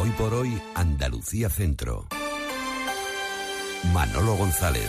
Hoy por hoy, Andalucía Centro. Manolo González.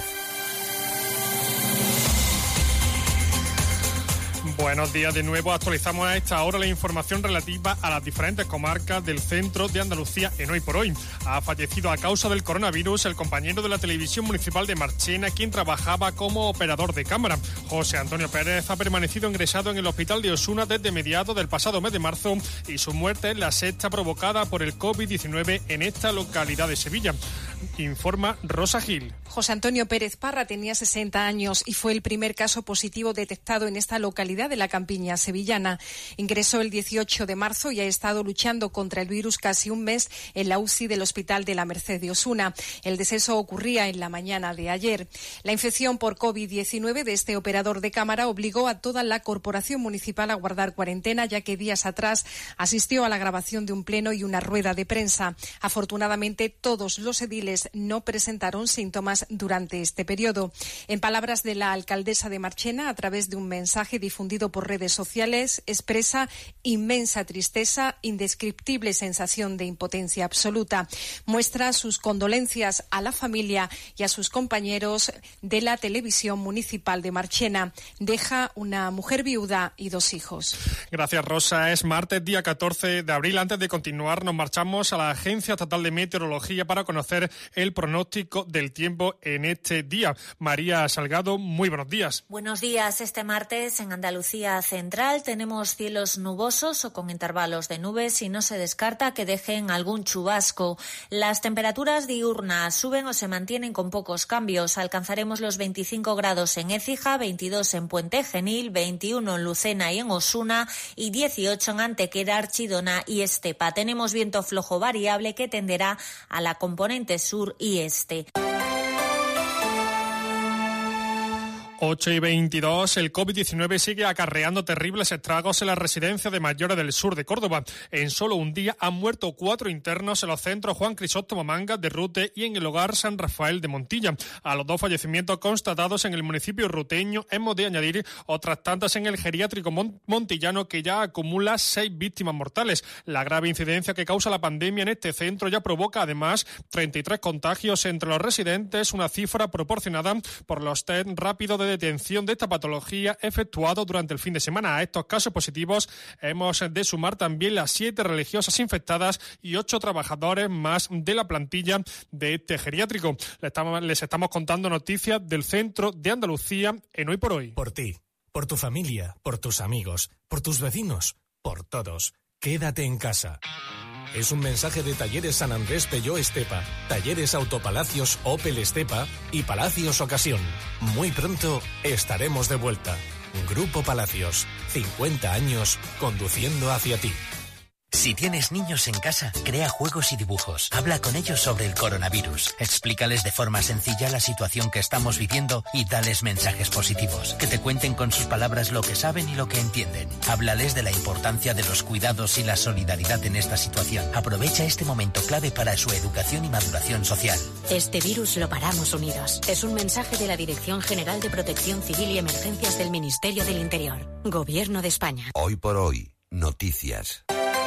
Buenos días de nuevo. Actualizamos a esta hora la información relativa a las diferentes comarcas del centro de Andalucía en Hoy por Hoy. Ha fallecido a causa del coronavirus el compañero de la televisión municipal de Marchena, quien trabajaba como operador de cámara. José Antonio Pérez ha permanecido ingresado en el hospital de Osuna desde mediados del pasado mes de marzo y su muerte es la sexta provocada por el COVID-19 en esta localidad de Sevilla. Informa Rosa Gil. José Antonio Pérez Parra tenía 60 años y fue el primer caso positivo detectado en esta localidad de la campiña sevillana. Ingresó el 18 de marzo y ha estado luchando contra el virus casi un mes en la UCI del Hospital de la Merced de Osuna. El deceso ocurría en la mañana de ayer. La infección por COVID-19 de este operador de cámara obligó a toda la corporación municipal a guardar cuarentena, ya que días atrás asistió a la grabación de un pleno y una rueda de prensa. Afortunadamente, todos los ediles no presentaron síntomas durante este periodo. En palabras de la alcaldesa de Marchena, a través de un mensaje difundido por redes sociales, expresa inmensa tristeza, indescriptible sensación de impotencia absoluta. Muestra sus condolencias a la familia y a sus compañeros de la televisión municipal de Marchena. Deja una mujer viuda y 2 hijos. Gracias, Rosa. Es martes, día 14 de abril. Antes de continuar, nos marchamos a la Agencia Estatal de Meteorología para conocer el pronóstico del tiempo en este día. María Salgado, muy buenos días. Buenos días. Este martes en Andalucía Central tenemos cielos nubosos o con intervalos de nubes y no se descarta que dejen algún chubasco. Las temperaturas diurnas suben o se mantienen con pocos cambios. Alcanzaremos los 25 grados en Écija, 22 en Puente Genil, 21 en Lucena y en Osuna y 18 en Antequera, Archidona y Estepa. Tenemos viento flojo variable que tenderá a la componente sur y este. 8:22, el COVID-19 sigue acarreando terribles estragos en la residencia de mayores del sur de Córdoba. En solo un día han muerto 4 internos en los centros Juan Crisóstomo Mangas de Rute y en el hogar San Rafael de Montilla. A los 2 fallecimientos constatados en el municipio ruteño hemos de añadir otras tantas en el geriátrico montillano, que ya acumula 6 víctimas mortales. La grave incidencia que causa la pandemia en este centro ya provoca además 33 contagios entre los residentes, una cifra proporcionada por los test rápidos de detención de esta patología efectuado durante el fin de semana. A estos casos positivos hemos de sumar también las 7 religiosas infectadas y 8 trabajadores más de la plantilla de este geriátrico. Les estamos contando noticias del centro de Andalucía en Hoy por Hoy. Por ti, por tu familia, por tus amigos, por tus vecinos, por todos. Quédate en casa. Es un mensaje de Talleres San Andrés Peugeot Estepa, Talleres Autopalacios Opel Estepa y Palacios Ocasión. Muy pronto estaremos de vuelta. Grupo Palacios, 50 años conduciendo hacia ti. Si tienes niños en casa, crea juegos y dibujos. Habla con ellos sobre el coronavirus. Explícales de forma sencilla la situación que estamos viviendo y dales mensajes positivos. Que te cuenten con sus palabras lo que saben y lo que entienden. Háblales de la importancia de los cuidados y la solidaridad en esta situación. Aprovecha este momento clave para su educación y maduración social. Este virus lo paramos unidos. Es un mensaje de la Dirección General de Protección Civil y Emergencias del Ministerio del Interior. Gobierno de España. Hoy por hoy, noticias.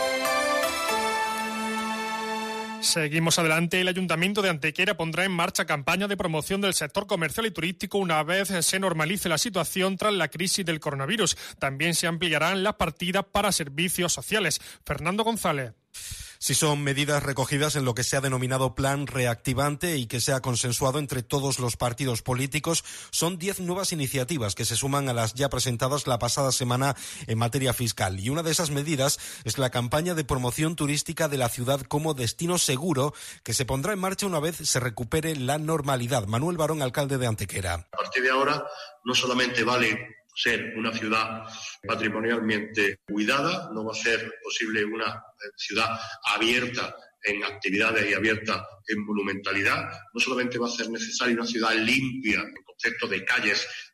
Seguimos adelante. El Ayuntamiento de Antequera pondrá en marcha campaña de promoción del sector comercial y turístico una vez se normalice la situación tras la crisis del coronavirus. También se ampliarán las partidas para servicios sociales. Fernando González. Si son medidas recogidas en lo que se ha denominado plan reactivante y que se ha consensuado entre todos los partidos políticos, son 10 nuevas iniciativas que se suman a las ya presentadas la pasada semana en materia fiscal. Y una de esas medidas es la campaña de promoción turística de la ciudad como destino seguro, que se pondrá en marcha una vez se recupere la normalidad. Manuel Barón, alcalde de Antequera. A partir de ahora no solamente vale ser una ciudad patrimonialmente cuidada, no va a ser posible una ciudad abierta en actividades y abierta en monumentalidad, no solamente va a ser necesaria una ciudad limpia en concepto de calles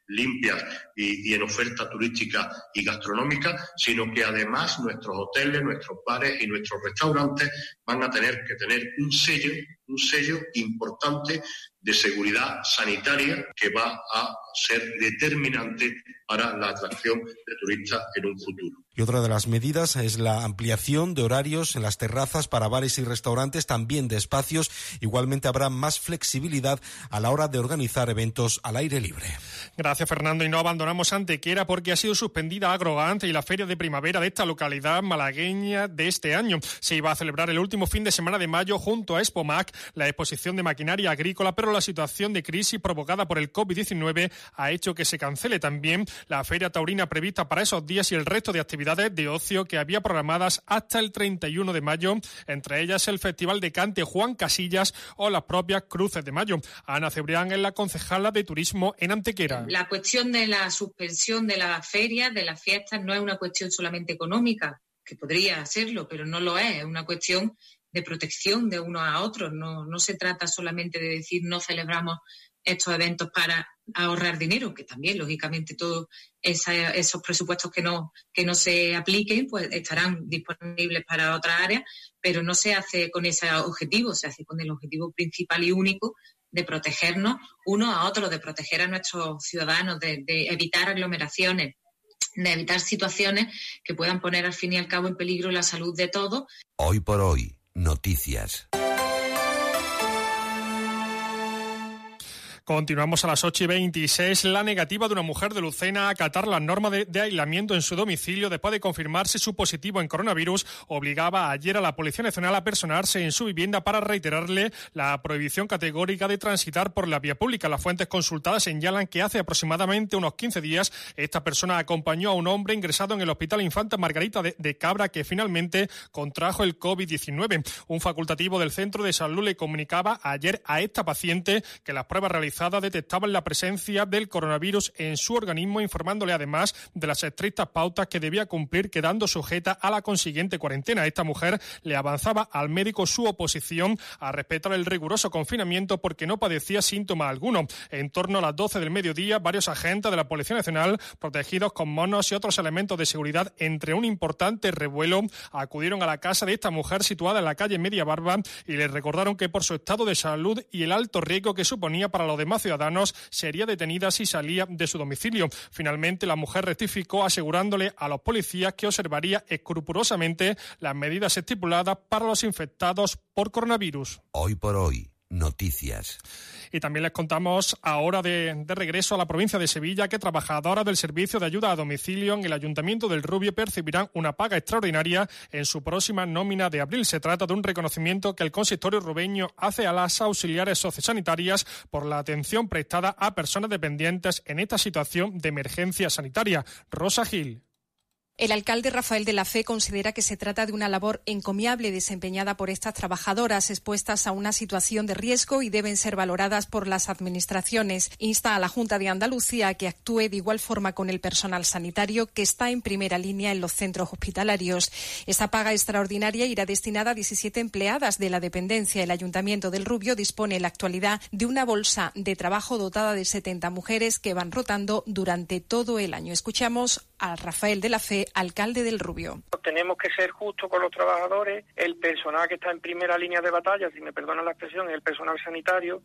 limpias y en oferta turística y gastronómica, sino que además nuestros hoteles, nuestros bares y nuestros restaurantes van a tener que tener un sello importante de seguridad sanitaria que va a ser determinante para la atracción de turistas en un futuro. Y otra de las medidas es la ampliación de horarios en las terrazas para bares y restaurantes, también de espacios. Igualmente habrá más flexibilidad a la hora de organizar eventos al aire libre. Gracias, Fernando. Y no abandonamos Antequera porque ha sido suspendida Agrogant y la feria de primavera de esta localidad malagueña de este año. Se iba a celebrar el último fin de semana de mayo junto a Expomac, la exposición de maquinaria agrícola, pero la situación de crisis provocada por el COVID-19 ha hecho que se cancele también la feria taurina prevista para esos días y el resto de actividades de ocio que había programadas hasta el 31 de mayo, entre ellas el Festival de Cante Juan Casillas o las propias Cruces de Mayo. Ana Cebrián es la concejala de Turismo en Antequera. La cuestión de la suspensión de las ferias, de las fiestas, no es una cuestión solamente económica, que podría serlo, pero no lo es una cuestión de protección de unos a otros. No se trata solamente de decir no celebramos estos eventos para ahorrar dinero, que también, lógicamente, todos esos presupuestos que no se apliquen pues estarán disponibles para otras áreas, pero no se hace con ese objetivo, se hace con el objetivo principal y único de protegernos unos a otros, de proteger a nuestros ciudadanos, de evitar aglomeraciones, de evitar situaciones que puedan poner al fin y al cabo en peligro la salud de todos. Hoy por hoy, noticias. Continuamos a las 8:26. La negativa de una mujer de Lucena a acatar las normas de aislamiento en su domicilio después de confirmarse su positivo en coronavirus obligaba ayer a la Policía Nacional a personarse en su vivienda para reiterarle la prohibición categórica de transitar por la vía pública. Las fuentes consultadas señalan que hace aproximadamente unos 15 días esta persona acompañó a un hombre ingresado en el Hospital Infanta Margarita de Cabra que finalmente contrajo el COVID-19. Un facultativo del Centro de Salud le comunicaba ayer a esta paciente que las pruebas realizadas detectaban la presencia del coronavirus en su organismo, informándole además de las estrictas pautas que debía cumplir, quedando sujeta a la consiguiente cuarentena. Esta mujer le avanzaba al médico su oposición a respetar el riguroso confinamiento porque no padecía síntoma alguno. En torno a las 12 del mediodía, varios agentes de la Policía Nacional, protegidos con monos y otros elementos de seguridad, entre un importante revuelo, acudieron a la casa de esta mujer situada en la calle Media Barba y le recordaron que por su estado de salud y el alto riesgo que suponía para los demás ciudadanos sería detenida si salía de su domicilio. Finalmente, la mujer rectificó asegurándole a los policías que observaría escrupulosamente las medidas estipuladas para los infectados por coronavirus. Hoy por hoy, noticias. Y también les contamos ahora de regreso a la provincia de Sevilla que trabajadoras del servicio de ayuda a domicilio en el Ayuntamiento del Rubio percibirán una paga extraordinaria en su próxima nómina de abril. Se trata de un reconocimiento que el consistorio rubeño hace a las auxiliares sociosanitarias por la atención prestada a personas dependientes en esta situación de emergencia sanitaria. Rosa Gil. El alcalde Rafael de la Fe considera que se trata de una labor encomiable desempeñada por estas trabajadoras expuestas a una situación de riesgo y deben ser valoradas por las administraciones. Insta a la Junta de Andalucía a que actúe de igual forma con el personal sanitario que está en primera línea en los centros hospitalarios. Esta paga extraordinaria irá destinada a 17 empleadas de la dependencia. El Ayuntamiento del Rubio dispone en la actualidad de una bolsa de trabajo dotada de 70 mujeres que van rotando durante todo el año. Escuchamos a Rafael de la Fe, alcalde del Rubio. Tenemos que ser justos con los trabajadores, el personal que está en primera línea de batalla, si me perdonan la expresión, es el personal sanitario.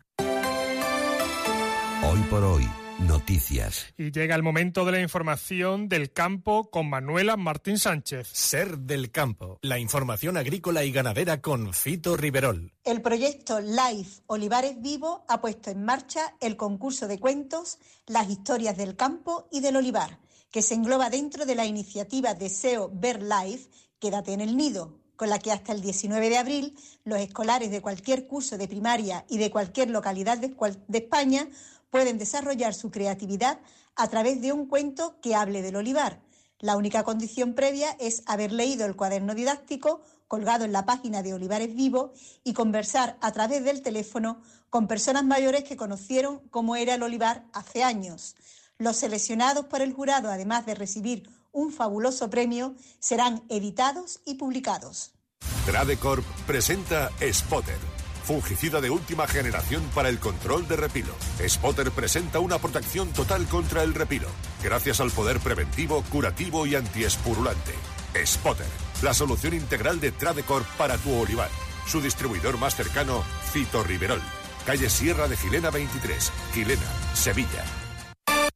Hoy por hoy, noticias. Y llega el momento de la información del campo con Manuela Martín Sánchez. Ser del campo, la información agrícola y ganadera con Fito Riverol. El proyecto LIFE Olivares Vivo ha puesto en marcha el concurso de cuentos Las historias del campo y del olivar, que se engloba dentro de la iniciativa Deseo Ver Life, Quédate en el Nido, con la que hasta el 19 de abril los escolares de cualquier curso de primaria y de cualquier localidad de España pueden desarrollar su creatividad a través de un cuento que hable del olivar. La única condición previa es haber leído el cuaderno didáctico colgado en la página de Olivares Vivo y conversar a través del teléfono con personas mayores que conocieron cómo era el olivar hace años. Los seleccionados por el jurado, además de recibir un fabuloso premio, serán editados y publicados. Tradecorp presenta Spotter, fungicida de última generación para el control de repilo. Spotter presenta una protección total contra el repilo, gracias al poder preventivo, curativo y antiespurulante. Spotter, la solución integral de Tradecor para tu olivar. Su distribuidor más cercano, Cito Riverol, calle Sierra de Gilena 23, Gilena, Sevilla.